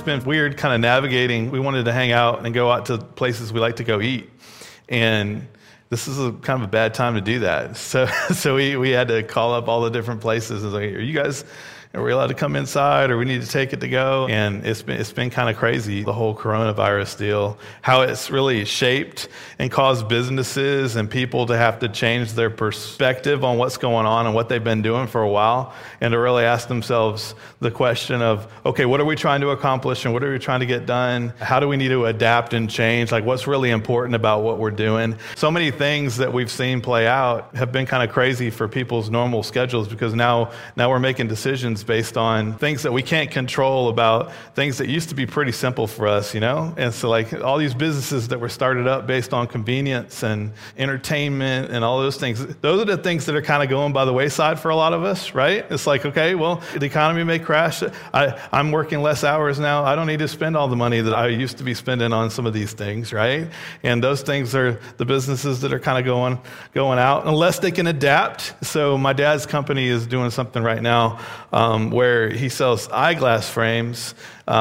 been weird kind of navigating. We wanted to hang out and go out to places we like to go eat. And this is kind of a bad time to do that. So we had to call up all the different places. And like, are we allowed to come inside, or we need to take it to go? And it's been kind of crazy, the whole coronavirus deal, how it's really shaped and caused businesses and people to have to change their perspective on what's going on and what they've been doing for a while, and to really ask themselves the question of, okay, what are we trying to accomplish and what are we trying to get done? How do we need to adapt and change? Like, what's really important about what we're doing? So many things that we've seen play out have been kind of crazy for people's normal schedules, because now we're making decisions based on things that we can't control, about things that used to be pretty simple for us, And so like all these businesses that were started up based on convenience and entertainment and all those things, those are the things that are kind of going by the wayside for a lot of us, right? It's like, okay, well, the economy may crash. I'm working less hours now. I don't need to spend all the money that I used to be spending on some of these things, right? And those things are the businesses that are kind of going out unless they can adapt. So my dad's company is doing something right now where he sells eyeglass frames,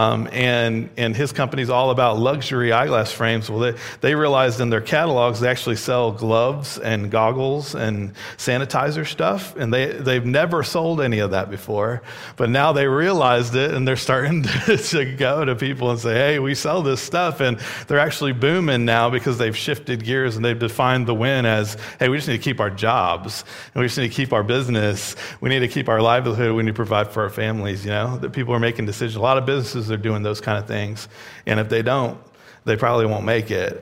and his company's all about luxury eyeglass frames. Well, they realized in their catalogs they actually sell gloves and goggles and sanitizer stuff, and they've never sold any of that before. But now they realized it, and they're starting to go to people and say, hey, we sell this stuff, and they're actually booming now because they've shifted gears and they've defined the win as, hey, we just need to keep our jobs, and we just need to keep our business. We need to keep our livelihood. We need to provide for our families, that people are making decisions. A lot of businesses are doing those kind of things. And if they don't, they probably won't make it.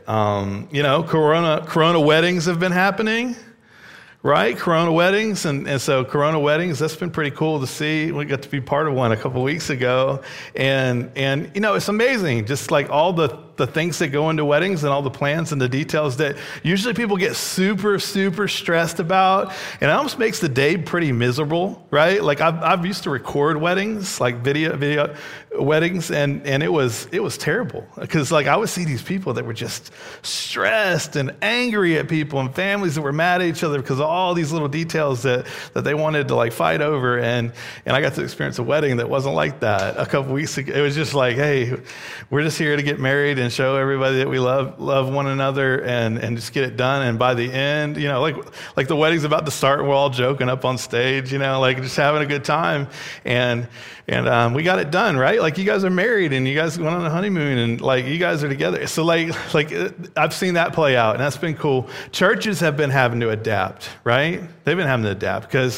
Corona weddings have been happening, right? Corona weddings. And so Corona weddings, that's been pretty cool to see. We got to be part of one a couple weeks ago. And it's amazing, just like all the things that go into weddings and all the plans and the details that usually people get super, super stressed about. And it almost makes the day pretty miserable, right? Like I've used to record weddings, like video weddings, and it was terrible. Because like I would see these people that were just stressed and angry at people, and families that were mad at each other because of all these little details that they wanted to like fight over. And I got to experience a wedding that wasn't like that a couple weeks ago. It was just like, hey, we're just here to get married and show everybody that we love one another and just get it done. And by the end, like the wedding's about to start, and we're all joking up on stage, like just having a good time. And we got it done, right? Like you guys are married and you guys went on a honeymoon and like you guys are together. So like I've seen that play out, and that's been cool. Churches have been having to adapt, right? They've been having to adapt because,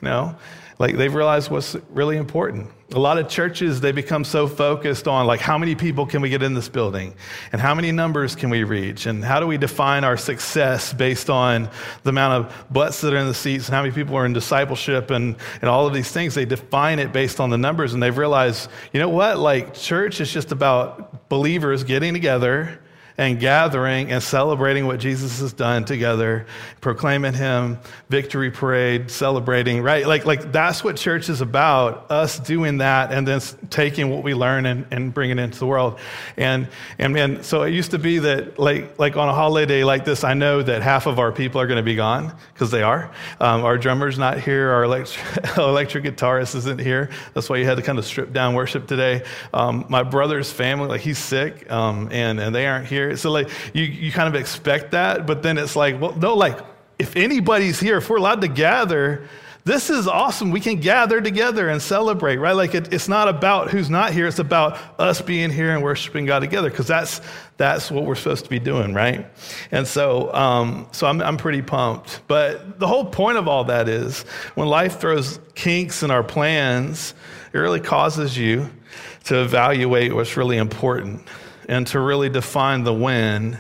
like they've realized what's really important. A lot of churches, they become so focused on like how many people can we get in this building and how many numbers can we reach and how do we define our success based on the amount of butts that are in the seats and how many people are in discipleship and all of these things. They define it based on the numbers, and they've realized, you know what, like church is just about believers getting together and gathering and celebrating what Jesus has done together, proclaiming him, victory parade, celebrating, right? Like that's what church is about, us doing that and then taking what we learn and bringing it into the world. And so it used to be that like on a holiday day like this, I know that half of our people are going to be gone, because they are. Our drummer's not here. Our electric guitarist isn't here. That's why you had to kind of strip down worship today. My brother's family, like he's sick, and they aren't here. So like you kind of expect that, but then it's like, well, no, like if anybody's here, if we're allowed to gather, this is awesome. We can gather together and celebrate, right? Like it's not about who's not here. It's about us being here and worshiping God together, because that's what we're supposed to be doing, right? And so I'm pretty pumped. But the whole point of all that is when life throws kinks in our plans, it really causes you to evaluate what's really important and to really define the win,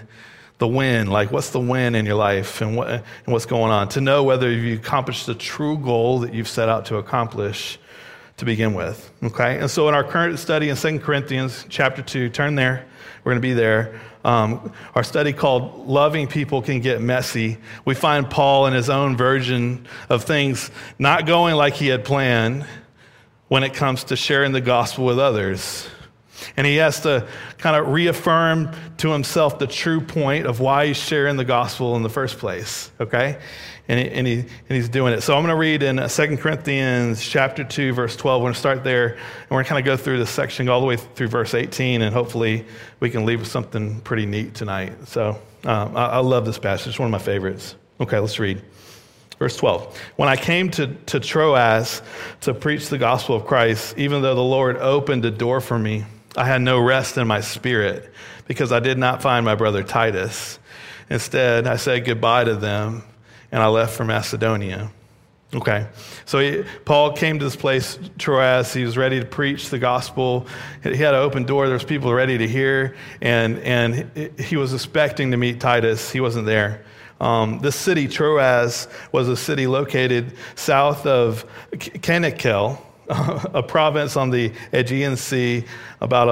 like what's the win in your life and what's going on, to know whether you've accomplished the true goal that you've set out to accomplish to begin with, okay? And so in our current study in 2 Corinthians chapter 2, turn there, we're going to be there. Our study called Loving People Can Get Messy. We find Paul in his own version of things not going like he had planned when it comes to sharing the gospel with others. And he has to kind of reaffirm to himself the true point of why he's sharing the gospel in the first place, okay? And he's doing it. So I'm going to read in 2 Corinthians chapter 2, verse 12. We're going to start there, and we're going to kind of go through this section all the way through verse 18, and hopefully we can leave with something pretty neat tonight. So I love this passage. It's one of my favorites. Okay, let's read. Verse 12, when I came to Troas to preach the gospel of Christ, even though the Lord opened a door for me, I had no rest in my spirit because I did not find my brother Titus. Instead, I said goodbye to them, and I left for Macedonia. Okay, so Paul came to this place, Troas. He was ready to preach the gospel. He had an open door. There was people ready to hear, and he was expecting to meet Titus. He wasn't there. This city, Troas, was a city located south of Canakel, a province on the Aegean Sea, about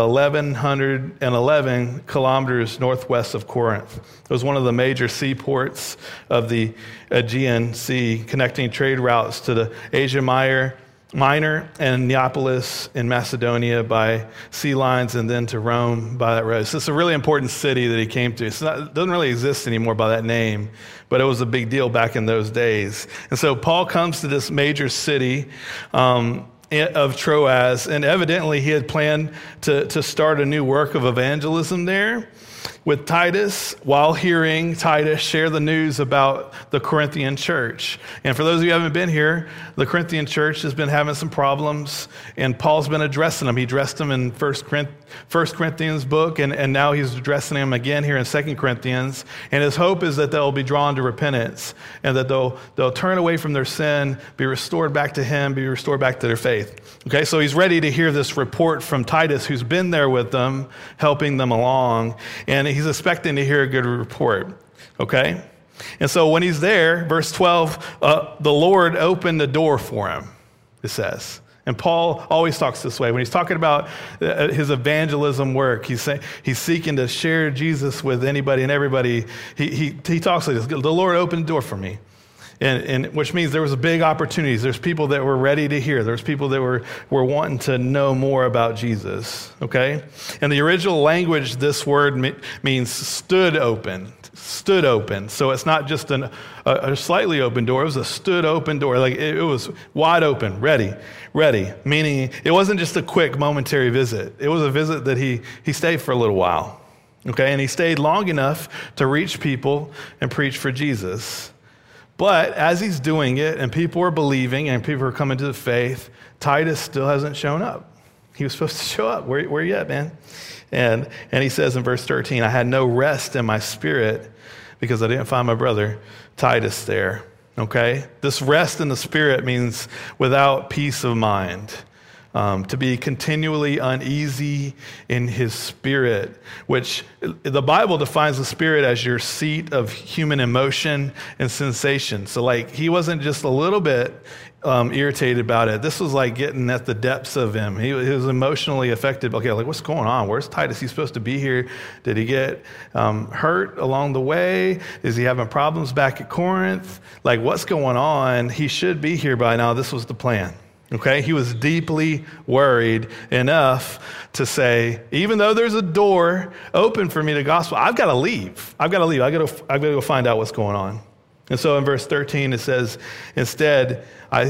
1,111 kilometers northwest of Corinth. It was one of the major seaports of the Aegean Sea, connecting trade routes to the Asia Minor and Neapolis in Macedonia by sea lines, and then to Rome by that road. So it's a really important city that he came to. It doesn't really exist anymore by that name, but it was a big deal back in those days. And so Paul comes to this major city of Troas, and evidently he had planned to start a new work of evangelism there with Titus, while hearing Titus share the news about the Corinthian church. And for those of you who haven't been here, the Corinthian church has been having some problems, and Paul's been addressing them. He addressed them in 1 Corinthians book, and now he's addressing them again here in 2 Corinthians. And his hope is that they'll be drawn to repentance, and that they'll turn away from their sin, be restored back to him, be restored back to their faith. Okay, so he's ready to hear this report from Titus, who's been there with them, helping them along, and he's expecting to hear a good report, okay? And so when he's there, verse 12, the Lord opened the door for him, it says. And Paul always talks this way. When he's talking about his evangelism work, he's seeking to share Jesus with anybody and everybody. He talks like this: the Lord opened the door for me. And which means there was a big opportunities. There's people that were ready to hear. There's people that were wanting to know more about Jesus, okay? And the original language, this word means stood open. So it's not just a slightly open door. It was a stood open door. Like it was wide open, ready. Meaning it wasn't just a quick momentary visit. It was a visit that he stayed for a little while, okay? And he stayed long enough to reach people and preach for Jesus. But as he's doing it and people are believing and people are coming to the faith, Titus still hasn't shown up. He was supposed to show up. Where you at, man? And he says in verse 13, I had no rest in my spirit because I didn't find my brother Titus there. Okay? This rest in the spirit means without peace of mind. To be continually uneasy in his spirit, which the Bible defines the spirit as your seat of human emotion and sensation. So like he wasn't just a little bit irritated about it. This was like getting at the depths of him. He was emotionally affected. Okay, like what's going on? Where's Titus? He's supposed to be here. Did he get hurt along the way? Is he having problems back at Corinth? Like what's going on? He should be here by now. This was the plan. Okay, he was deeply worried enough to say, even though there's a door open for me to gospel, I've got to leave. I've got to go find out what's going on. And so in verse 13, it says, instead,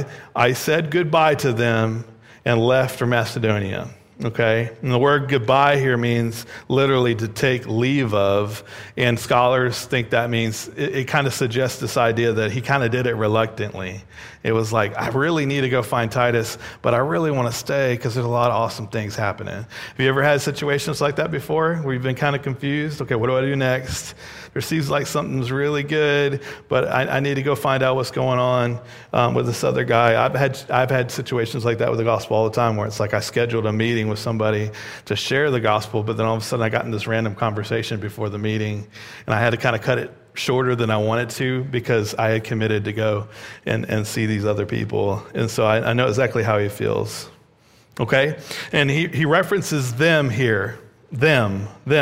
I said goodbye to them and left for Macedonia. Okay, and the word goodbye here means literally to take leave of, and scholars think that means it kind of suggests this idea that he kind of did it reluctantly. It was like, I really need to go find Titus, but I really want to stay because there's a lot of awesome things happening. Have you ever had situations like that before where you've been kind of confused? Okay, what do I do next? There seems like something's really good, but I need to go find out what's going on with this other guy. I've had situations like that with the gospel all the time where it's like I scheduled a meeting with somebody to share the gospel, but then all of a sudden I got in this random conversation before the meeting, and I had to kind of cut it shorter than I wanted to because I had committed to go and see these other people. And so I know exactly how he feels. Okay? And he references them here. Them,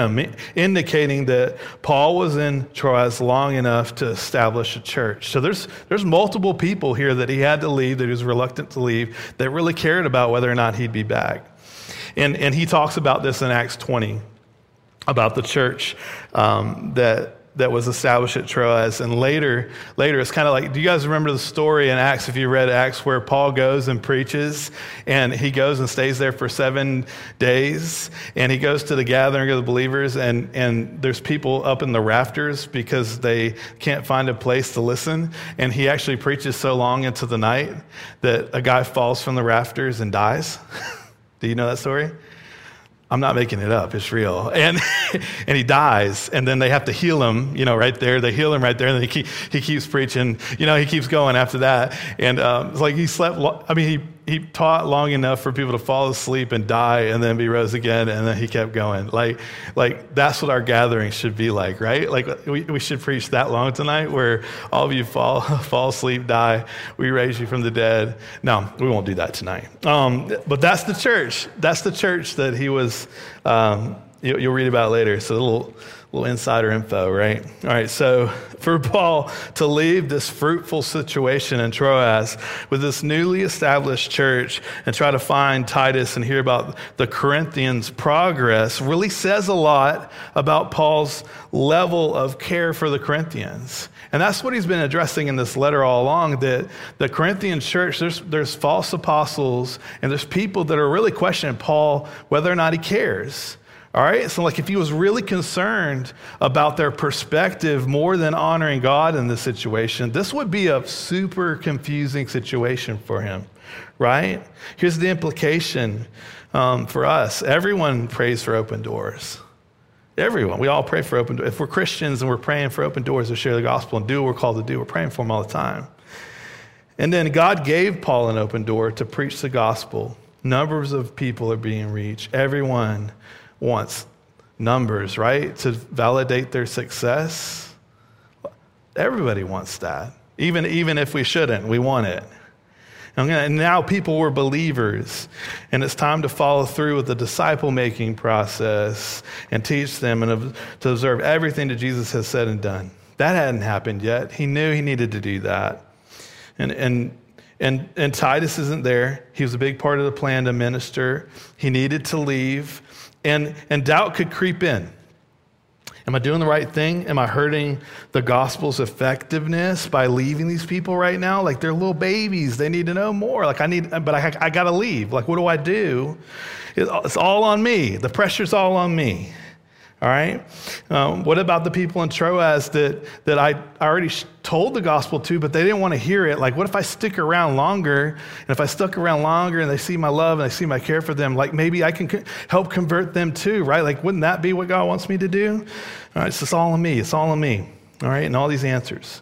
indicating that Paul was in Troas long enough to establish a church. So there's multiple people here that he had to leave, that he was reluctant to leave, that really cared about whether or not he'd be back. And he talks about this in Acts 20, about the church that was established at Troas. And later, it's kind of like, do you guys remember the story in Acts, if you read Acts, where Paul goes and preaches, and he goes and stays there for 7 days, and he goes to the gathering of the believers, and there's people up in the rafters because they can't find a place to listen, and he actually preaches so long into the night that a guy falls from the rafters and dies. Do you know that story? I'm not making it up. It's real. And he dies, and then they have to heal him, right there. They heal him right there, and then he keeps preaching. He keeps going after that. And it's like he slept. He taught long enough for people to fall asleep and die, and then be rose again, and then he kept going. Like that's what our gathering should be like, right? Like we should preach that long tonight, where all of you fall asleep, die. We raise you from the dead. No, we won't do that tonight. But that's the church. That's the church that he was. You'll read about later. So a little insider info, right? All right, so for Paul to leave this fruitful situation in Troas with this newly established church and try to find Titus and hear about the Corinthians' progress really says a lot about Paul's level of care for the Corinthians. And that's what he's been addressing in this letter all along, that the Corinthian church, there's false apostles, and there's people that are really questioning Paul whether or not he cares. All right, so if he was really concerned about their perspective more than honoring God in this situation, this would be a super confusing situation for him, right? Here's the implication for us. Everyone prays for open doors. Everyone. We all pray for open doors. If we're Christians and we're praying for open doors to share the gospel and do what we're called to do, we're praying for them all the time. And then God gave Paul an open door to preach the gospel. Numbers of people are being reached. Everyone wants numbers, right? To validate their success. Everybody wants that. Even if we shouldn't, we want it. And now people were believers, and it's time to follow through with the disciple-making process and teach them and to observe everything that Jesus has said and done. That hadn't happened yet. He knew he needed to do that. And Titus isn't there. He was a big part of the plan to minister. He needed to leave. And doubt could creep in. Am I doing the right thing? Am I hurting the gospel's effectiveness by leaving these people right now? Like, they're little babies. They need to know more. I got to leave. Like, what do I do? It's all on me. The pressure's all on me. All right? What about the people in Troas that I already told the gospel to, but they didn't want to hear it? Like, what if I stick around longer? And if I stuck around longer and they see my love and they see my care for them, like maybe I can help convert them too, right? Like, wouldn't that be what God wants me to do? All right, it's all on me. It's all on me. All right, and all these answers.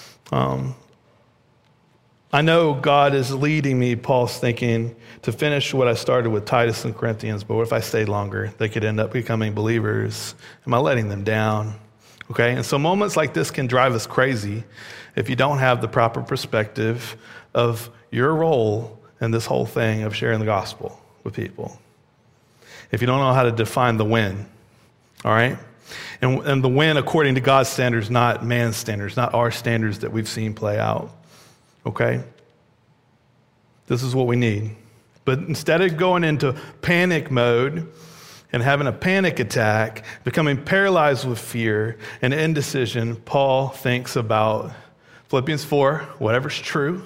I know God is leading me, Paul's thinking, to finish what I started with Titus and Corinthians, but what if I stayed longer? They could end up becoming believers. Am I letting them down? Okay, and so moments like this can drive us crazy if you don't have the proper perspective of your role in this whole thing of sharing the gospel with people. If you don't know how to define the win, all right? And the win according to God's standards, not man's standards, not our standards that we've seen play out. Okay? This is what we need. But instead of going into panic mode and having a panic attack, becoming paralyzed with fear and indecision, Paul thinks about Philippians 4, whatever's true.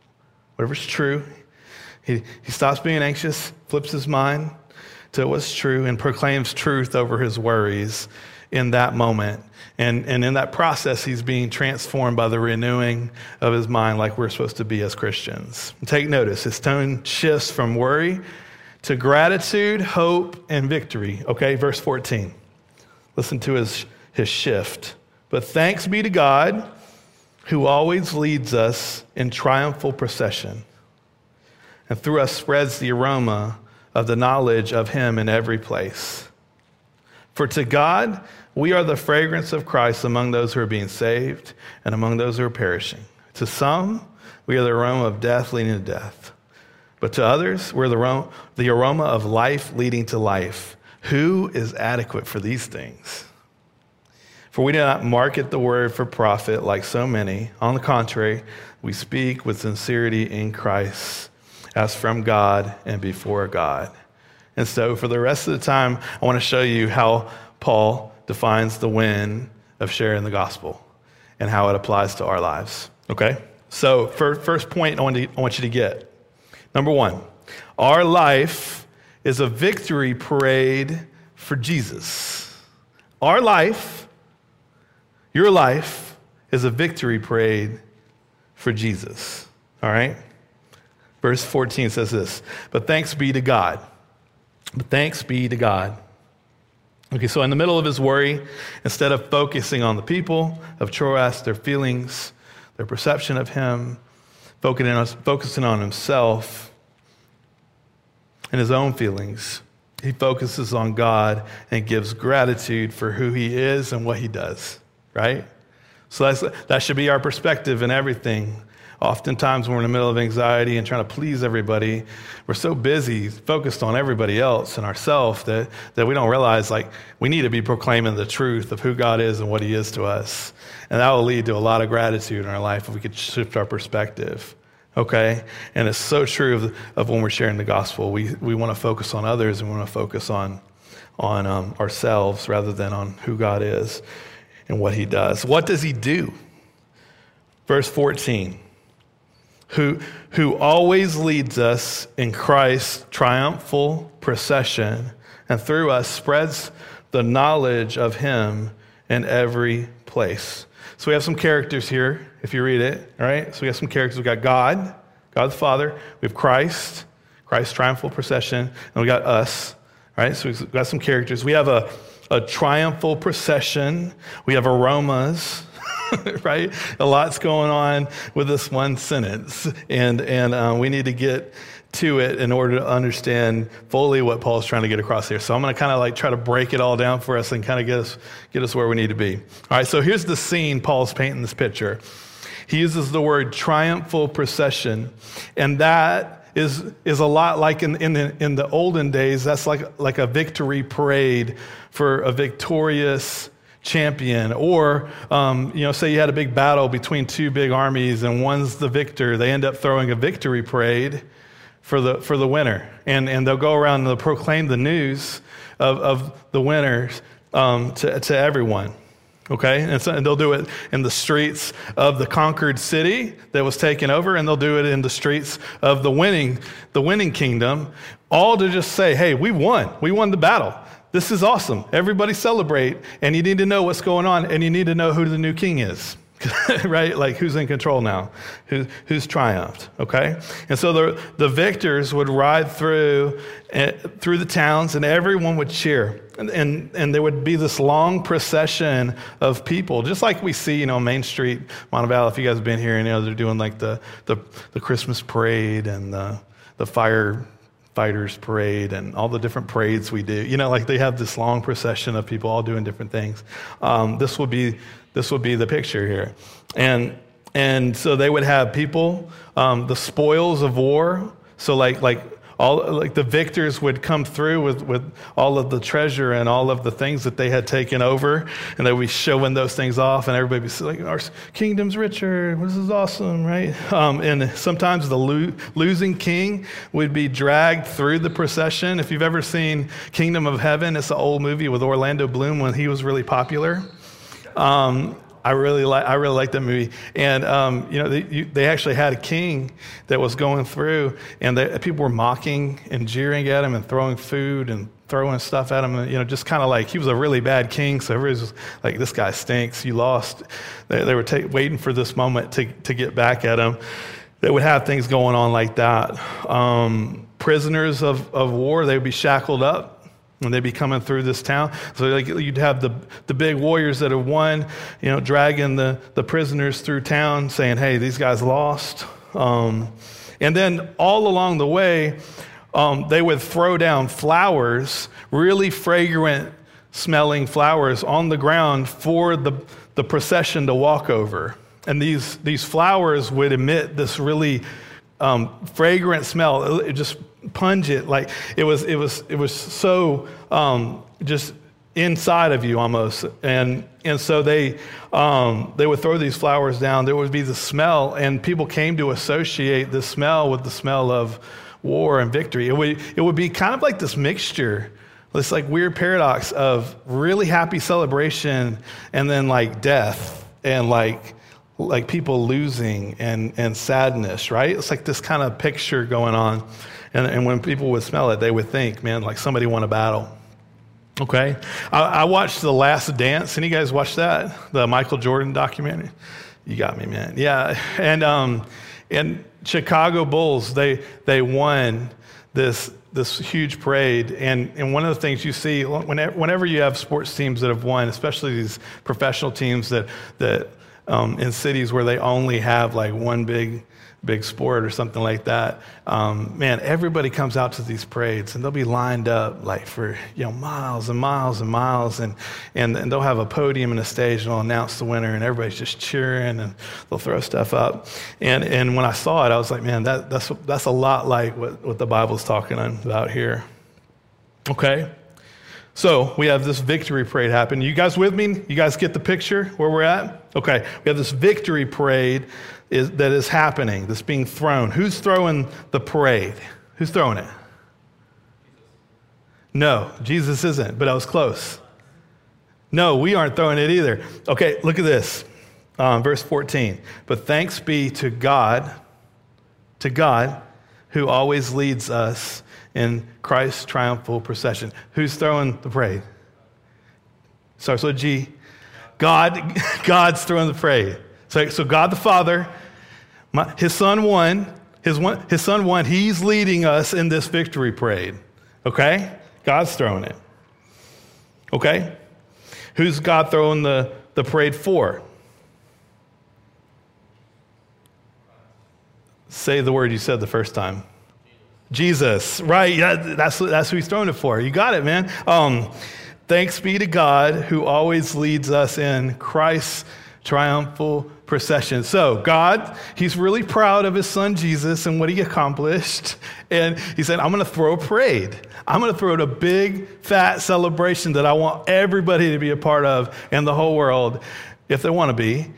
He stops being anxious, flips his mind to what's true, and proclaims truth over his worries in that moment. And in that process, he's being transformed by the renewing of his mind like we're supposed to be as Christians. Take notice, his tone shifts from worry to gratitude, hope, and victory. Okay, verse 14. Listen to his shift. But thanks be to God who always leads us in triumphal procession and through us spreads the aroma of the knowledge of him in every place. For to God, we are the fragrance of Christ among those who are being saved and among those who are perishing. To some, we are the aroma of death leading to death. But to others, we're the aroma of life leading to life. Who is adequate for these things? For we do not market the word for profit like so many. On the contrary, we speak with sincerity in Christ, as from God and before God. And so for the rest of the time, I want to show you how Paul defines the win of sharing the gospel and how it applies to our lives. Okay? So first point I want you to get. Number one, our life is a victory parade for Jesus. Our life, your life, is a victory parade for Jesus. All right? Verse 14 says this, but thanks be to God. But thanks be to God. Okay, so in the middle of his worry, instead of focusing on the people of Troas, their feelings, their perception of him, focusing on himself and his own feelings, he focuses on God and gives gratitude for who he is and what he does, right? So that should be our perspective in everything. Oftentimes when we're in the middle of anxiety and trying to please everybody, we're so busy, focused on everybody else and ourselves that we don't realize, like, we need to be proclaiming the truth of who God is and what he is to us. And that will lead to a lot of gratitude in our life if we could shift our perspective, okay? And it's so true of when we're sharing the gospel. We want to focus on others and we want to focus on ourselves rather than on who God is and what he does. What does he do? Verse 14. Who always leads us in Christ's triumphal procession and through us spreads the knowledge of him in every place. So we have some characters here, if you read it, all right? So we have some characters. We've got God the Father. We have Christ's triumphal procession, and we got us, all right? So we've got some characters. We have a triumphal procession. We have aromas, right? A lot's going on with this one sentence, and we need to get to it in order to understand fully what Paul's trying to get across here. So I'm going to kind of like try to break it all down for us and kind of get us where we need to be. All right, so here's the scene Paul's painting this picture. He uses the word triumphal procession, and that is a lot like in the olden days. That's like a victory parade for a victorious champion, or say you had a big battle between two big armies and one's the victor. They end up throwing a victory parade for the winner, and they'll go around and they'll proclaim the news of the winners to everyone. Okay, and they'll do it in the streets of the conquered city that was taken over, and they'll do it in the streets of the winning kingdom, all to just say, hey, we won the battle. This is awesome. Everybody celebrate, and you need to know what's going on, and you need to know who the new king is, right? Like, who's in control now? Who's triumphed, okay? And so the victors would ride through the towns, and everyone would cheer. And there would be this long procession of people, just like we see, Main Street, Montevallo. If you guys have been here, they're doing like the Christmas parade and the firefighters parade and all the different parades we do. Like they have this long procession of people all doing different things. This would be the picture here, and so they would have people, the spoils of war. So like the victors would come through with all of the treasure and all of the things that they had taken over, and they would be showing those things off, and everybody would be like, our kingdom's richer, this is awesome, right? And sometimes the losing king would be dragged through the procession. If you've ever seen Kingdom of Heaven, it's an old movie with Orlando Bloom when he was really popular. I really like that movie, and they actually had a king that was going through, and people were mocking and jeering at him and throwing food and throwing stuff at him, and just kind of like he was a really bad king. So everybody was like, "This guy stinks. You lost." They were waiting for this moment to get back at him. They would have things going on like that. Prisoners of war, they would be shackled up. And they'd be coming through this town. So like you'd have the big warriors that have won, dragging the prisoners through town saying, hey, these guys lost. And then all along the way, they would throw down flowers, really fragrant smelling flowers on the ground for the procession to walk over. And these flowers would emit this really fragrant smell. It just pungent, like it was so just inside of you almost, and so they would throw these flowers down. There would be the smell, and people came to associate the smell with the smell of war and victory. It would be kind of like this mixture, this like weird paradox of really happy celebration and then like death and like people losing and sadness, right? It's like this kind of picture going on. And when people would smell it, they would think, man, like somebody won a battle. Okay? I watched The Last Dance. Any guys watch that? The Michael Jordan documentary? You got me, man. Yeah. And Chicago Bulls, they won this huge parade. And one of the things you see, whenever you have sports teams that have won, especially these professional teams that in cities where they only have like one big sport or something like that, man, everybody comes out to these parades and they'll be lined up like for miles and miles and miles, and they'll have a podium and a stage and they'll announce the winner and everybody's just cheering and they'll throw stuff up. And when I saw it, I was like, man, that's a lot like what the Bible's talking about here. Okay. So we have this victory parade happen. You guys with me? You guys get the picture where we're at? Okay. We have this victory parade that is happening, that's being thrown. Who's throwing the parade? Who's throwing it? No, Jesus isn't, but I was close. No, we aren't throwing it either. Okay, look at this. Verse 14. But thanks be to God who always leads us in Christ's triumphal procession. Who's throwing the parade? Starts with G. God's throwing the parade. So God the Father, his Son won. His Son won. He's leading us in this victory parade. Okay? God's throwing it. Okay? Who's God throwing the parade for? Say the word you said the first time. Jesus, right? Yeah, that's who he's throwing it for. You got it, man. Thanks be to God who always leads us in Christ's triumphal procession. So God, he's really proud of his son Jesus and what he accomplished. And he said, I'm going to throw a parade. I'm going to throw a big, fat celebration that I want everybody to be a part of in the whole world, if they want to be.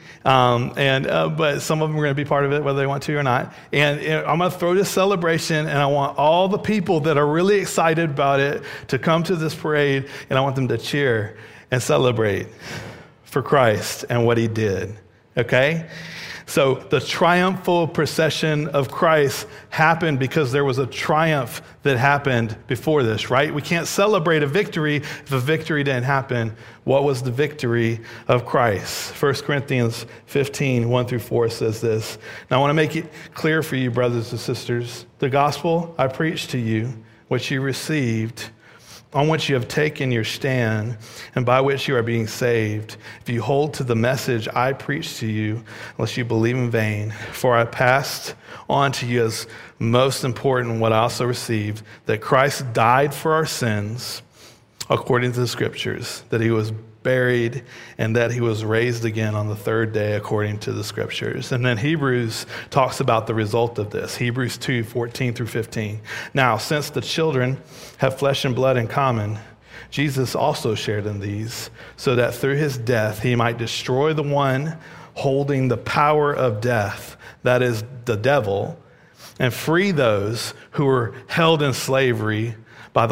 But some of them are going to be part of it, whether they want to or not. And I'm going to throw this celebration, and I want all the people that are really excited about it to come to this parade, and I want them to cheer and celebrate for Christ and what he did. Okay? So the triumphal procession of Christ happened because there was a triumph that happened before this, right? We can't celebrate a victory if a victory didn't happen. What was the victory of Christ? 1 Corinthians 15, 1-4 says this. Now I want to make it clear for you, brothers and sisters. The gospel I preached to you, which you received, on which you have taken your stand, and by which you are being saved, if you hold to the message I preached to you, unless you believe in vain. For I passed on to you as most important what I also received, that Christ died for our sins, according to the Scriptures, that he was buried, and that he was raised again on the third day, according to the Scriptures. And then Hebrews talks about the result of this. Hebrews 2, 14-15. Now, since the children have flesh and blood in common, Jesus also shared in these, so that through his death he might destroy the one holding the power of death, that is, the devil, and free those who were held in slavery by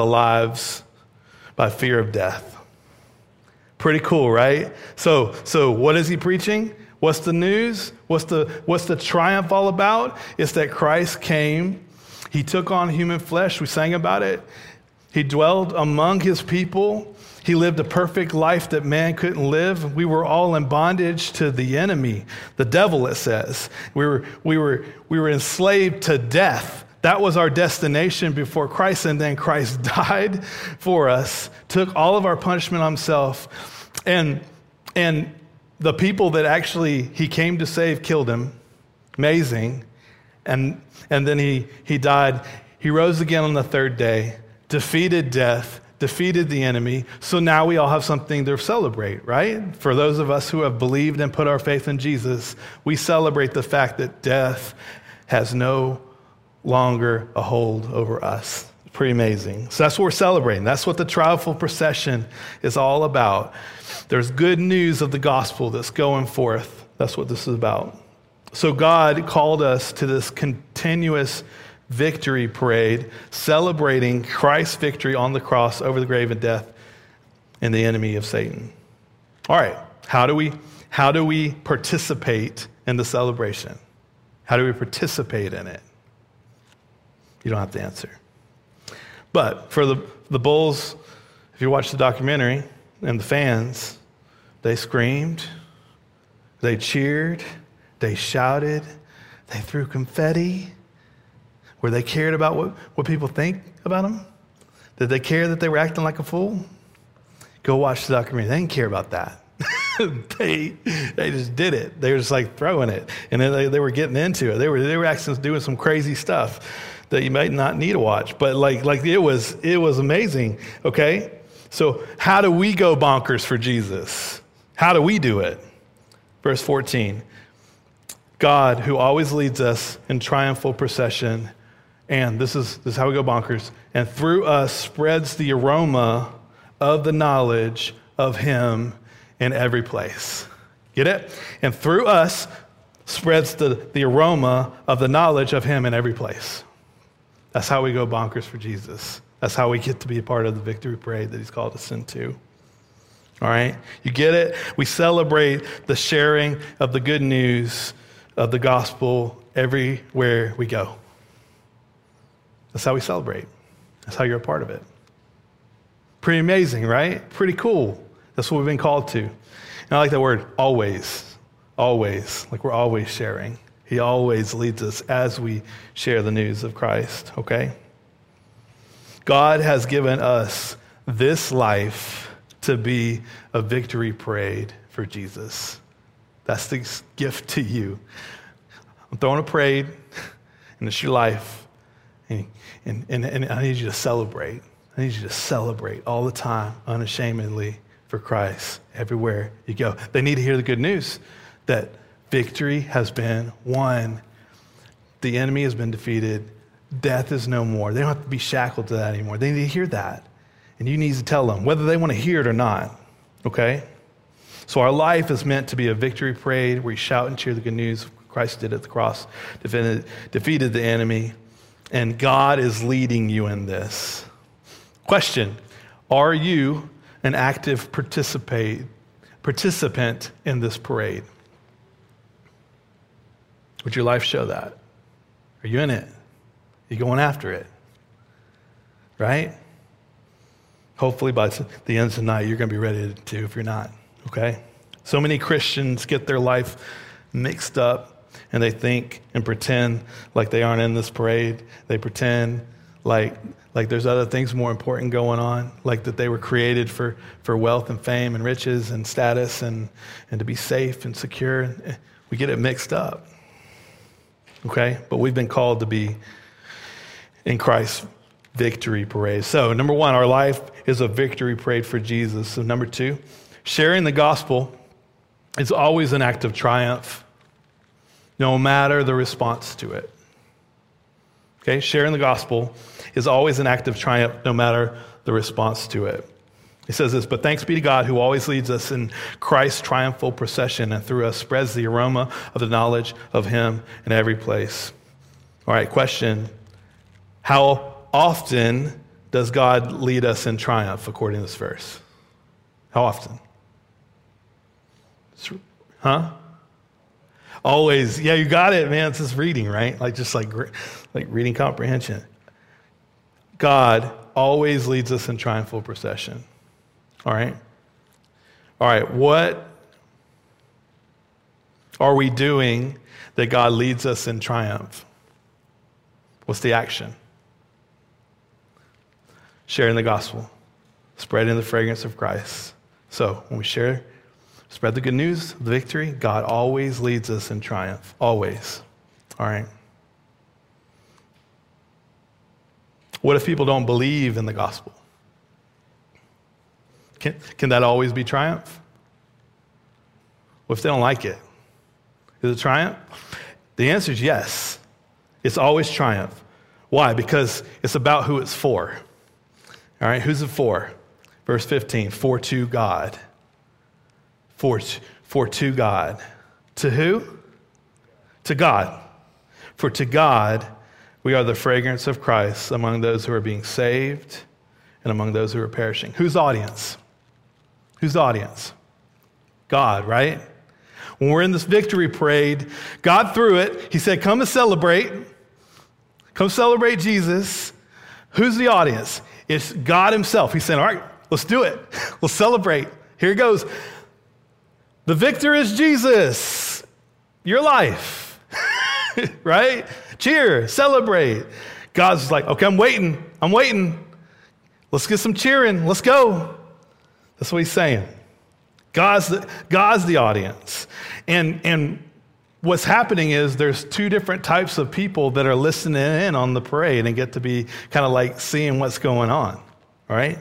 fear of death. Pretty cool, right? So what is he preaching? What's the news? What's the triumph all about? It's that Christ came. He took on human flesh. We sang about it. He dwelled among his people. He lived a perfect life that man couldn't live. We were all in bondage to the enemy, the devil, it says. We were enslaved to death. That was our destination before Christ, and then Christ died for us, took all of our punishment on himself, and the people that actually he came to save killed him. Amazing. And then he died. He rose again on the third day, defeated death, defeated the enemy. So now we all have something to celebrate, right? For those of us who have believed and put our faith in Jesus, we celebrate the fact that death has no longer a hold over us. Pretty amazing. So that's what we're celebrating. That's what the triumphal procession is all about. There's good news of the gospel that's going forth. That's what this is about. So God called us to this continuous victory parade, celebrating Christ's victory on the cross over the grave and death and the enemy of Satan. All right, how do we participate in the celebration? How do we participate in it? You don't have to answer. But for the Bulls, if you watch the documentary, and the fans, they screamed, they cheered, they shouted, they threw confetti. Where they cared about what people think about them? Did they care that they were acting like a fool? Go watch the documentary. They didn't care about that. They just did it. They were just like throwing it. And then they were getting into it. They were actually doing some crazy stuff that you might not need to watch. But like it was amazing, okay? So how do we go bonkers for Jesus? How do we do it? Verse 14. God, who always leads us in triumphal procession, and this is how we go bonkers, and through us spreads the aroma of the knowledge of him in every place. Get it? And through us spreads the aroma of the knowledge of him in every place. That's how we go bonkers for Jesus. That's how we get to be a part of the victory parade that he's called us into. All right? You get it? We celebrate the sharing of the good news of the gospel everywhere we go. That's how we celebrate. That's how you're a part of it. Pretty amazing, right? Pretty cool. That's what we've been called to. And I like that word, always. Always. Like we're always sharing. He always leads us as we share the news of Christ, okay? God has given us this life to be a victory parade for Jesus. That's the gift to you. I'm throwing a parade, and it's your life. And I need you to celebrate. I need you to celebrate all the time, unashamedly, for Christ everywhere you go. They need to hear the good news that victory has been won. The enemy has been defeated. Death is no more. They don't have to be shackled to that anymore. They need to hear that. And you need to tell them, whether they want to hear it or not. Okay? So our life is meant to be a victory parade where you shout and cheer the good news Christ did at the cross, defeated the enemy. And God is leading you in this. Question, are you an active participant in this parade? Would your life show that? Are you in it? Are you going after it? Right? Hopefully by the end of tonight, you're going to be ready to if you're not. Okay? So many Christians get their life mixed up. And they think and pretend like they aren't in this parade. They pretend like there's other things more important going on, like that they were created for wealth and fame and riches and status and to be safe and secure. We get it mixed up, okay? But we've been called to be in Christ's victory parade. So, number one, our life is a victory parade for Jesus. So, number two, sharing the gospel is always an act of triumph, no matter the response to it. Okay, sharing the gospel is always an act of triumph, no matter the response to it. He says this, but thanks be to God who always leads us in Christ's triumphal procession and through us spreads the aroma of the knowledge of him in every place. All right, question. How often does God lead us in triumph according to this verse? How often? Huh? Always. Yeah, you got it, man. It's just reading, right? Like reading comprehension. God always leads us in triumphal procession. All right? All right, what are we doing that God leads us in triumph? What's the action? Sharing the gospel. Spreading the fragrance of Christ. So, when we spread the good news, the victory, God always leads us in triumph. Always. All right? What if people don't believe in the gospel? Can that always be triumph? What if they don't like it? Is it triumph? The answer is yes. It's always triumph. Why? Because it's about who it's for. All right, who's it for? Verse 15, for to God. For to God. To who? To God. For to God We are the fragrance of Christ among those who are being saved and among those who are perishing. Whose audience? Whose audience? God, right? When we're in this victory parade, God threw it. He said, come and celebrate. Come celebrate Jesus. Who's the audience? It's God himself. He said, all right, let's do it. Let's celebrate. Here it goes. The victor is Jesus. Your life. Right? Cheer. Celebrate. God's like, okay, I'm waiting. Let's get some cheering. Let's go. That's what he's saying. God's the audience. And what's happening is there's two different types of people that are listening in on the parade and get to be kind of like seeing what's going on. All right?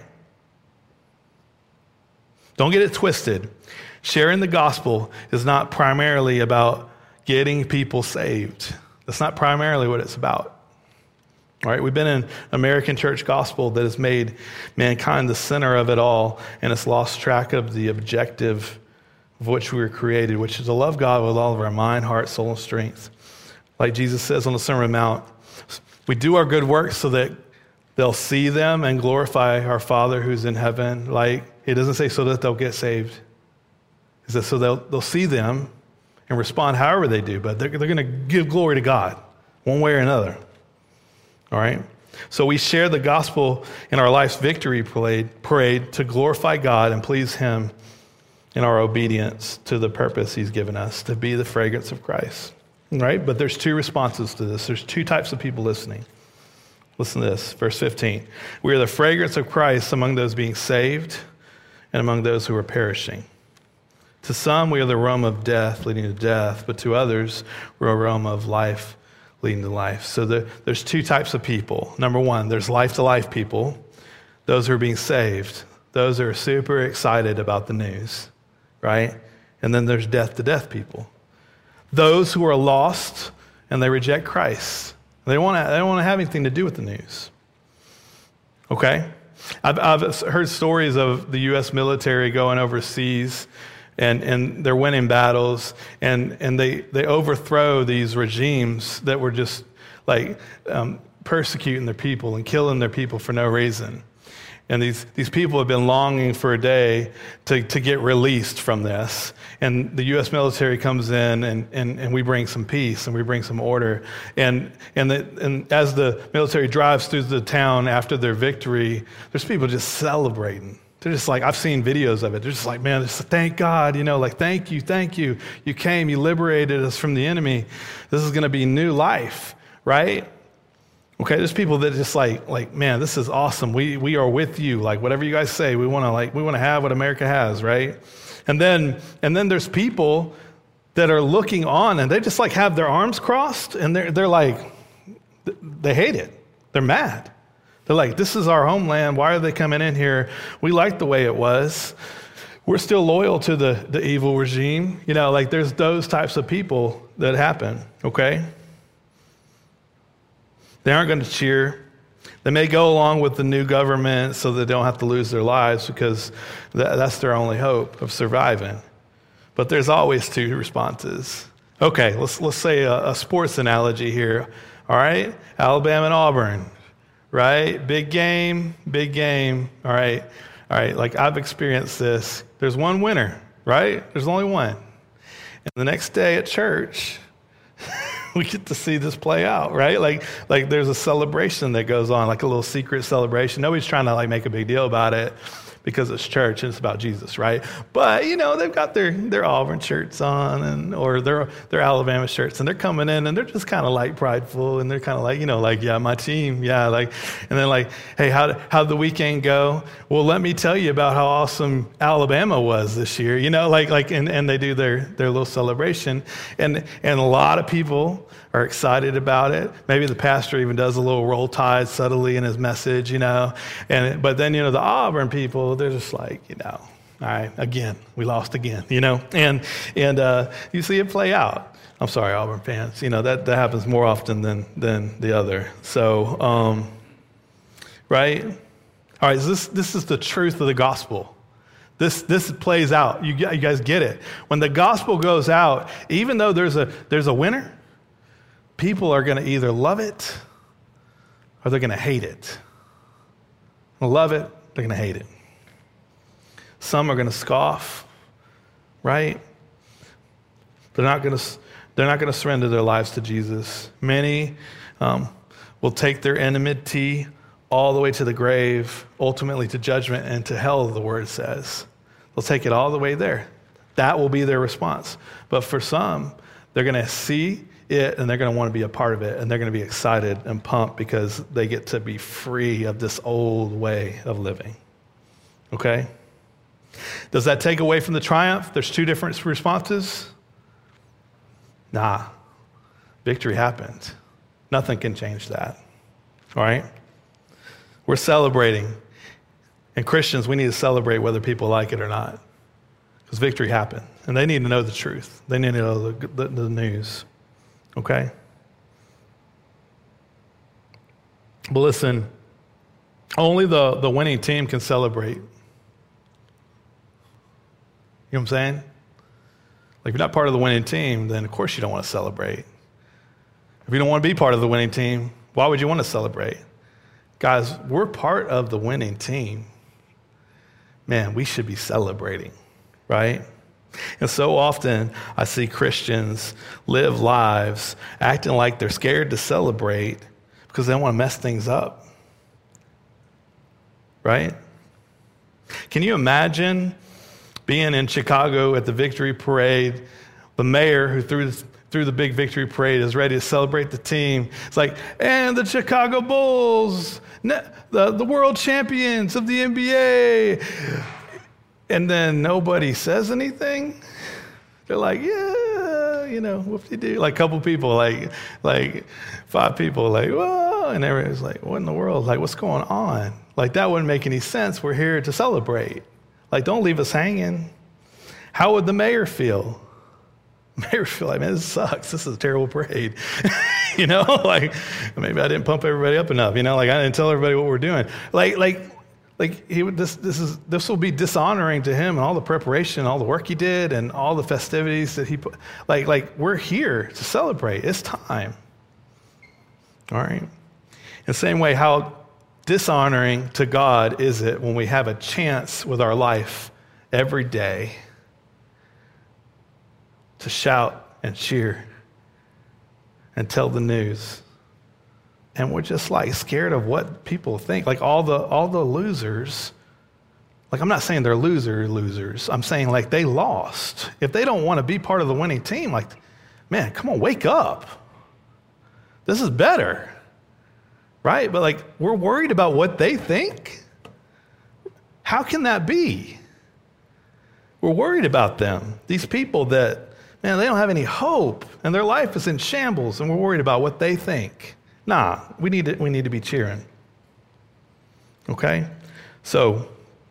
Don't get it twisted. Sharing the gospel is not primarily about getting people saved. That's not primarily what it's about. All right, we've been in American church gospel that has made mankind the center of it all, and it's lost track of the objective of which we were created, which is to love God with all of our mind, heart, soul, and strength. Like Jesus says on the Sermon on the Mount, we do our good works so that they'll see them and glorify our Father who's in heaven. Like, it doesn't say so that they'll get saved. It says so they'll see them and respond however they do, but they're going to give glory to God one way or another. All right? So we share the gospel in our life's victory parade to glorify God and please him in our obedience to the purpose he's given us, to be the fragrance of Christ. All right? But there's two responses to this. There's two types of people listening. Listen to this, verse 15. We are the fragrance of Christ among those being saved and among those who are perishing. To some, we are the aroma of death leading to death, but to others, we're a aroma of life leading to life. So there's two types of people. Number one, there's life-to-life people, those who are being saved. Those are super excited about the news, right? And then there's death-to-death people. Those who are lost and they reject Christ. They don't want to have anything to do with the news. Okay? I've heard stories of the U.S. military going overseas and they're winning battles, and they overthrow these regimes that were just like persecuting their people and killing their people for no reason. And these people have been longing for a day to get released from this. And the U.S. military comes in and we bring some peace and we bring some order. And as the military drives through the town after their victory, there's people just celebrating. They're just like, I've seen videos of it. They're just like, man, just thank God, like, thank you. You came, you liberated us from the enemy. This is going to be new life, right? Okay, there's people that just like, man, this is awesome. We are with you. Like, whatever you guys say, we want to have what America has, right? And then there's people that are looking on and they just like have their arms crossed and they're like, they hate it. They're mad. They're like, this is our homeland. Why are they coming in here? We like the way it was. We're still loyal to the evil regime. Like there's those types of people that happen, okay? They aren't going to cheer. They may go along with the new government so they don't have to lose their lives because that's their only hope of surviving. But there's always two responses. Okay, let's say a sports analogy here. All right, Alabama and Auburn. Right? Big game. All right. Like I've experienced this. There's one winner, right? There's only one. And the next day at church, we get to see this play out, right? Like there's a celebration that goes on, like a little secret celebration. Nobody's trying to like make a big deal about it because it's church and it's about Jesus, right? But, they've got their Auburn shirts on or their Alabama shirts, and they're coming in and they're just kind of like prideful and they're kind of like, yeah, my team, yeah. Like, and then like, hey, how'd the weekend go? Well, let me tell you about how awesome Alabama was this year, and they do their little celebration. And a lot of people are excited about it. Maybe the pastor even does a little roll tide subtly in his message, but then, the Auburn people, they're just like, all right, again, we lost again, and you see it play out. I'm sorry, Auburn fans, that happens more often than the other. So, right? All right, so this is the truth of the gospel. This plays out. You guys get it. When the gospel goes out, even though there's a winner, people are going to either love it or they're going to hate it. They'll love it, they're going to hate it. Some are going to scoff, right? They're not going to surrender their lives to Jesus. Many will take their enmity all the way to the grave, ultimately to judgment and to hell, the word says. They'll take it all the way there. That will be their response. But for some, they're going to see it and they're going to want to be a part of it, and they're going to be excited and pumped because they get to be free of this old way of living. Okay? Does that take away from the triumph? There's two different responses? Nah. Victory happened. Nothing can change that. All right? We're celebrating. And Christians, we need to celebrate whether people like it or not. Because victory happened. And they need to know the truth. They need to know the news. Okay? But listen, only the winning team can celebrate. You know what I'm saying? Like, if you're not part of the winning team, then of course you don't want to celebrate. If you don't want to be part of the winning team, why would you want to celebrate? Guys, we're part of the winning team. Man, we should be celebrating, right? And so often I see Christians live lives acting like they're scared to celebrate because they don't want to mess things up, right? Can you imagine being in Chicago at the victory parade, the mayor who threw the big victory parade is ready to celebrate the team. It's like, and the Chicago Bulls, the world champions of the NBA. And then nobody says anything. They're like, yeah, whoop-de-doo. Like a couple people, like 5 people, like, whoa. And everybody's like, what in the world? Like, what's going on? Like, that wouldn't make any sense. We're here to celebrate. Like, don't leave us hanging. How would the mayor feel? The mayor would feel like, man, this sucks. This is a terrible parade. Like, maybe I didn't pump everybody up enough. Like, I didn't tell everybody what we're doing. This will be dishonoring to him and all the preparation, all the work he did, and all the festivities that he put. Like we're here to celebrate. It's time. All right. In the same way, how dishonoring to God is it when we have a chance with our life every day to shout and cheer and tell the news, and we're just like scared of what people think. Like all the losers. Like, I'm not saying they're losers. I'm saying like they lost. If they don't want to be part of the winning team, like, man, come on, wake up. This is better, right? But like, we're worried about what they think. How can that be? We're worried about them. These people that, man, they don't have any hope and their life is in shambles, and we're worried about what they think. Nah, we need to be cheering. Okay? So,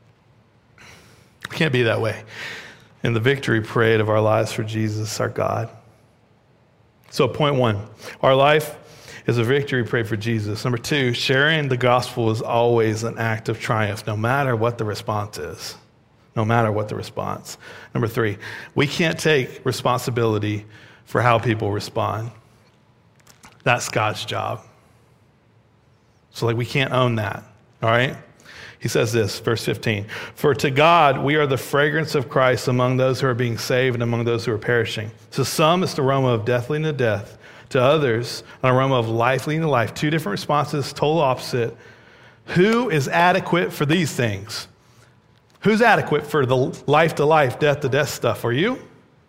we can't be that way in the victory parade of our lives for Jesus, our God. So, point 1, our life is a victory parade for Jesus. Number 2, sharing the gospel is always an act of triumph, no matter what the response is. No matter what the response. Number 3, we can't take responsibility for how people respond. That's God's job. So we can't own that, all right? He says this, verse 15, for to God we are the fragrance of Christ among those who are being saved and among those who are perishing. To some it's the aroma of death leading to death. To others, an aroma of life leading to life. 2 different responses, total opposite. Who is adequate for these things? Who's adequate for the life to life, death to death stuff? Are you?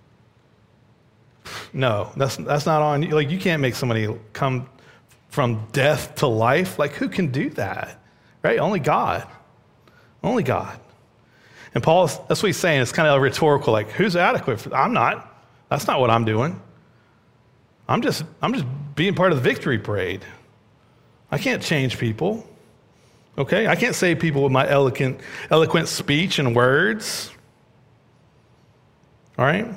No, that's not on you. Like, you can't make somebody come from death to life. Like, who can do that? Right? Only God. Only God. And Paul, that's what he's saying. It's kind of rhetorical. Like, who's adequate? I'm not. That's not what I'm doing. I'm just being part of the victory parade. I can't change people. Okay? I can't save people with my eloquent speech and words. All right?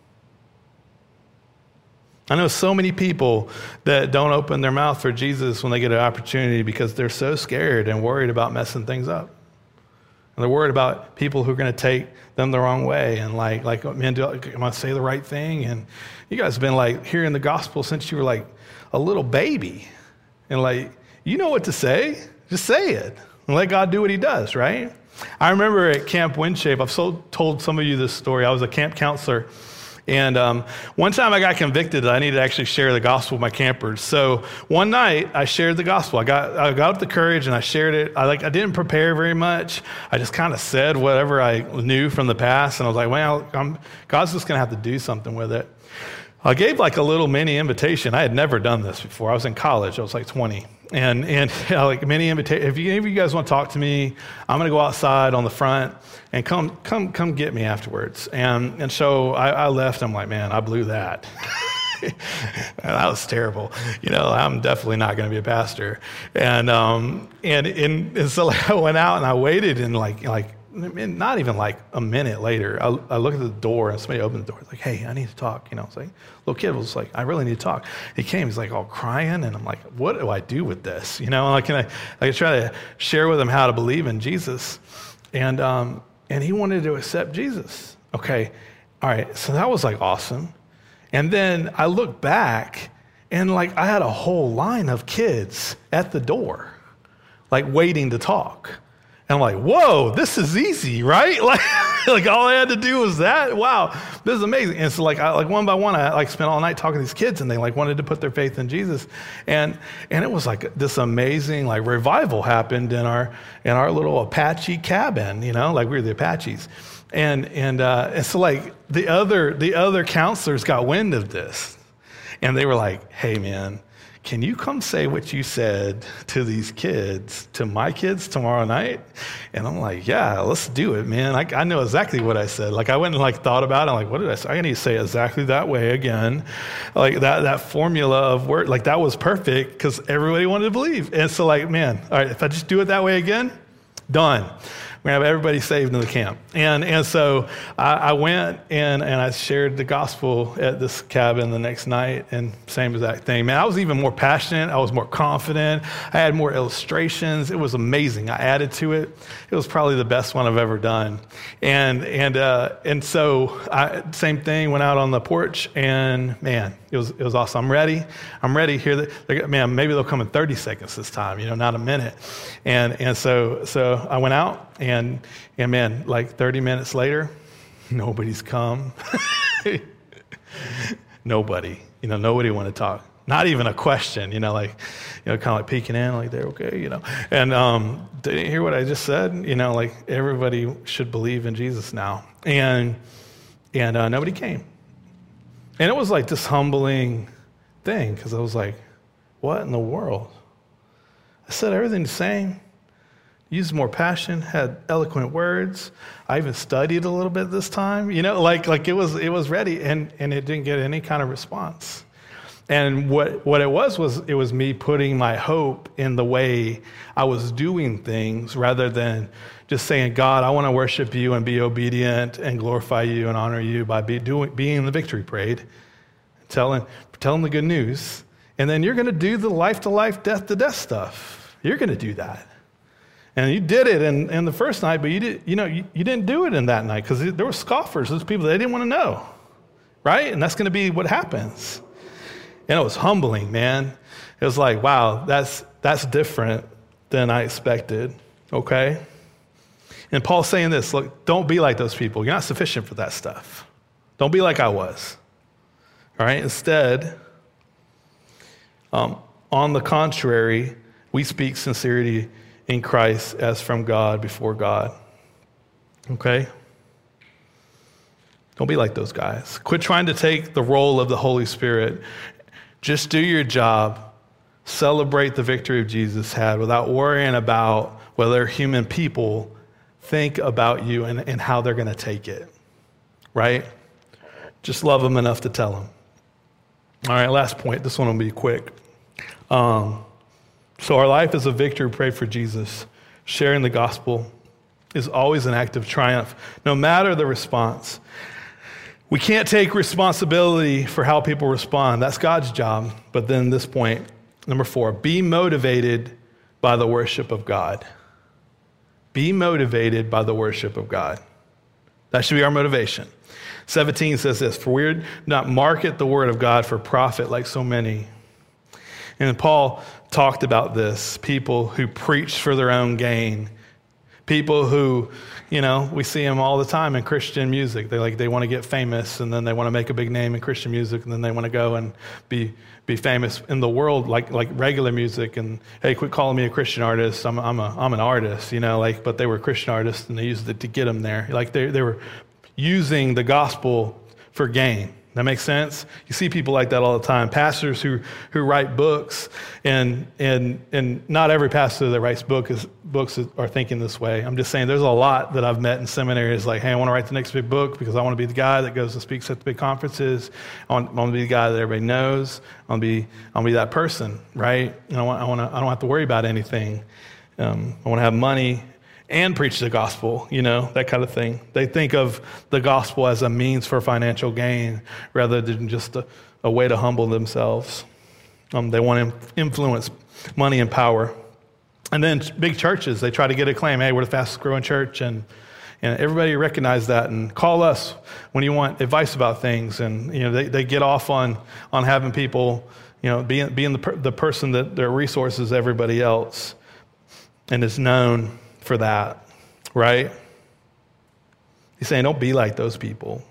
I know so many people that don't open their mouth for Jesus when they get an opportunity because they're so scared and worried about messing things up. And they're worried about people who are going to take them the wrong way and like, man, am I say the right thing? And you guys have been like hearing the gospel since you were like a little baby. And like, you know what to say. Just say it and let God do what he does, right? I remember at Camp Windshape, I've told some of you this story. I was a camp counselor. And one time I got convicted that I needed to actually share the gospel with my campers. So one night I shared the gospel. I got up the courage and I shared it. I didn't prepare very much. I just kind of said whatever I knew from the past. And I was like, well, God's just going to have to do something with it. I gave like a little mini invitation. I had never done this before. I was in college. I was like 20. And like mini invitation. If any of you guys want to talk to me, I'm going to go outside on the front and come get me afterwards. And so I left. I'm like, man, I blew that. That was terrible. I'm definitely not going to be a pastor. And so like I went out and I waited and like not even like a minute later, I look at the door and somebody opened the door. It's like, hey, I need to talk. It's like, little kid was like, I really need to talk. He came, he's like all crying. And I'm like, what do I do with this? Like, I try to share with him how to believe in Jesus. And he wanted to accept Jesus. Okay. All right. So that was like awesome. And then I look back and like I had a whole line of kids at the door, like waiting to talk. And I'm like, whoa, this is easy, right? Like all I had to do was that. Wow, this is amazing. And so like one by one, I like spent all night talking to these kids, and they like wanted to put their faith in Jesus. And it was like this amazing like revival happened in our little Apache cabin, like we were the Apaches. And so like the other counselors got wind of this, and they were like, hey man, can you come say what you said to these kids, to my kids tomorrow night? And I'm like, yeah, let's do it, man. I know exactly what I said. Like I went and like thought about it. I'm like, what did I say? I need to say it exactly that way again. Like that formula of word, like that was perfect because everybody wanted to believe. And so like, man, all right, if I just do it that way again, done. We're going to have everybody saved in the camp. And so I went and I shared the gospel at this cabin the next night, and same exact thing. Man, I was even more passionate. I was more confident. I had more illustrations. It was amazing. I added to it. It was probably the best one I've ever done. And so same thing, went out on the porch, and man, it was awesome. I'm ready. Here, man, maybe they'll come in 30 seconds this time, not a minute. And so I went out. And man, like 30 minutes later, nobody's come. Nobody, nobody wanted to talk. Not even a question, kind of like peeking in, like they're okay, And they didn't hear what I just said, like everybody should believe in Jesus now. And nobody came. And it was like this humbling thing, because I was like, what in the world? I said everything the same. Used more passion, had eloquent words. I even studied a little bit this time, like it was ready, and it didn't get any kind of response. And what it was me putting my hope in the way I was doing things rather than just saying, God, I want to worship you and be obedient and glorify you and honor you by being in the victory parade, telling the good news, and then you're going to do the life-to-life, death-to-death stuff. You're going to do that. And you did it in the first night, but you didn't do it in that night because there were scoffers. There's people that they didn't want to know, right? And that's going to be what happens. And it was humbling, man. It was like, wow, that's different than I expected, okay? And Paul's saying this, look, don't be like those people. You're not sufficient for that stuff. Don't be like I was, all right? Instead, on the contrary, we speak sincerity in Christ as from God, before God. Okay? Don't be like those guys. Quit trying to take the role of the Holy Spirit. Just do your job. Celebrate the victory of Jesus had without worrying about whether human people think about you and how they're going to take it. Right? Just love them enough to tell them. All right, last point. This one will be quick. So our life is a victory. Pray for Jesus. Sharing the gospel is always an act of triumph, no matter the response. We can't take responsibility for how people respond. That's God's job. But then this point, number 4, be motivated by the worship of God. Be motivated by the worship of God. That should be our motivation. 17 says this, for we do not market the word of God for profit like so many. And Paul talked about this, people who preach for their own gain. People who, we see them all the time in Christian music. They want to get famous, and then they want to make a big name in Christian music, and then they want to go and be famous in the world, like regular music. And hey, quit calling me a Christian artist. I'm an artist, but they were Christian artists, and they used it to get them there. Like they were using the gospel for gain. That makes sense? You see people like that all the time. Pastors who write books, and not every pastor that writes books are thinking this way. I'm just saying there's a lot that I've met in seminaries like, hey, I want to write the next big book because I want to be the guy that goes and speaks at the big conferences. I want to be the guy that everybody knows. I want to be that person, right? And I don't have to worry about anything. I want to have money and preach the gospel, that kind of thing. They think of the gospel as a means for financial gain rather than just a way to humble themselves. They want to influence, money, and power. And then big churches, they try to get acclaim. Hey, we're the fastest growing church, and everybody recognize that and call us when you want advice about things. And they get off on having people, being the person that their resources everybody else, and is known for that, right? He's saying, don't be like those people.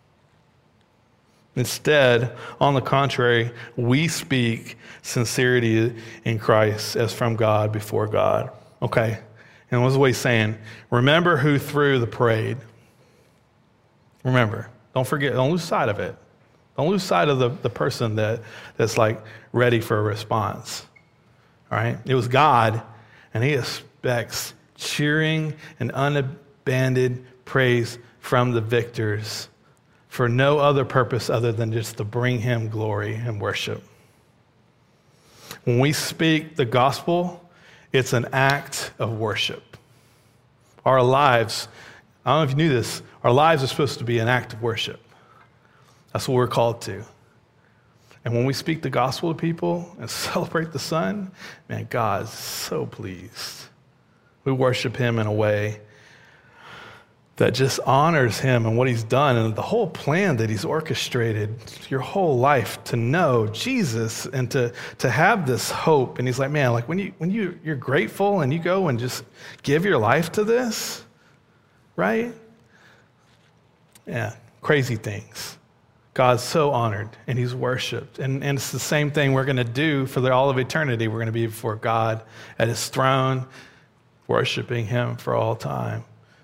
Instead, on the contrary, we speak sincerity in Christ as from God before God. Okay, and what's what he's saying? Remember who threw the parade. Remember, don't forget, don't lose sight of it. Don't lose sight of the person that's like ready for a response. All right, it was God, and he expects cheering and unabandoned praise from the victors for no other purpose other than just to bring him glory and worship. When we speak the gospel, it's an act of worship. Our lives, I don't know if you knew this, our lives are supposed to be an act of worship. That's what we're called to. And when we speak the gospel to people and celebrate the Son, man, God is so pleased. We worship him in a way that just honors him and what he's done and the whole plan that he's orchestrated your whole life to know Jesus and to have this hope. And he's like, man, like when you're grateful and you go and just give your life to this, right? Yeah, crazy things. God's so honored and he's worshiped. And it's the same thing we're going to do for all of eternity. We're going to be before God at his throne, worshiping him for all time.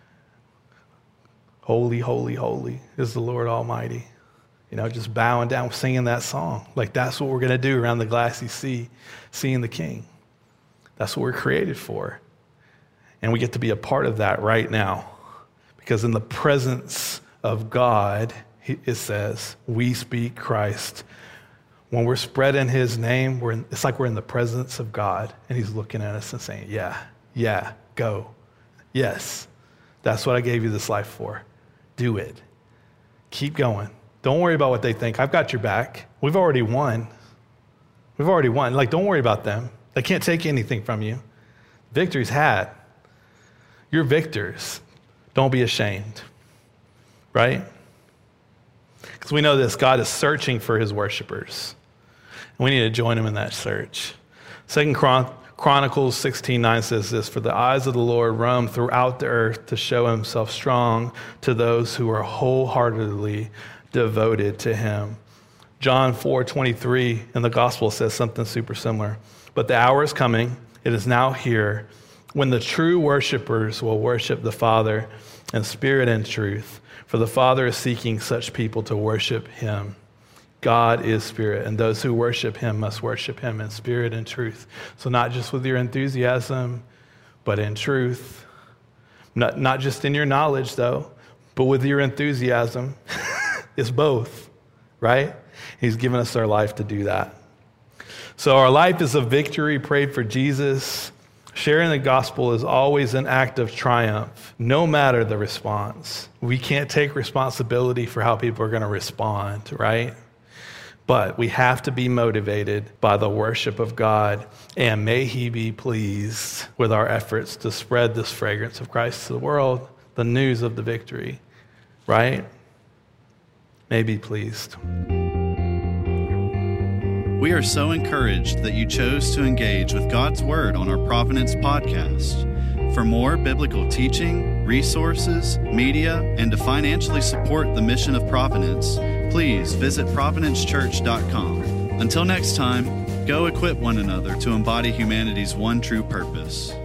Holy, holy, holy is the Lord Almighty. Just bowing down, singing that song. Like that's what we're going to do around the glassy sea, seeing the King. That's what we're created for. And we get to be a part of that right now. Because in the presence of God, it says, we speak Christ. When we're spread in his name, it's like we're in the presence of God. And he's looking at us and saying, yeah, go. Yes, that's what I gave you this life for. Do it. Keep going. Don't worry about what they think. I've got your back. We've already won. Like, don't worry about them. They can't take anything from you. Victory's had. You're victors. Don't be ashamed. Right? Because we know this. God is searching for his worshipers. And we need to join him in that search. 2 Chronicles 16:9 says this, for the eyes of the Lord roam throughout the earth to show himself strong to those who are wholeheartedly devoted to him. John 4:23 in the gospel says something super similar. But the hour is coming, it is now here, when the true worshipers will worship the Father in spirit and truth. For the Father is seeking such people to worship him. God is spirit, and those who worship him must worship him in spirit and truth. So not just with your enthusiasm, but in truth. Not just in your knowledge, though, but with your enthusiasm. It's both, right? He's given us our life to do that. So our life is a victory prayed for Jesus. Sharing the gospel is always an act of triumph, no matter the response. We can't take responsibility for how people are going to respond, right? But we have to be motivated by the worship of God, and may he be pleased with our efforts to spread this fragrance of Christ to the world, the news of the victory, right? May be pleased. We are so encouraged that you chose to engage with God's Word on our Providence podcast. For more biblical teaching, resources, media, and to financially support the mission of Providence, please visit providencechurch.com. Until next time, go equip one another to embody humanity's one true purpose.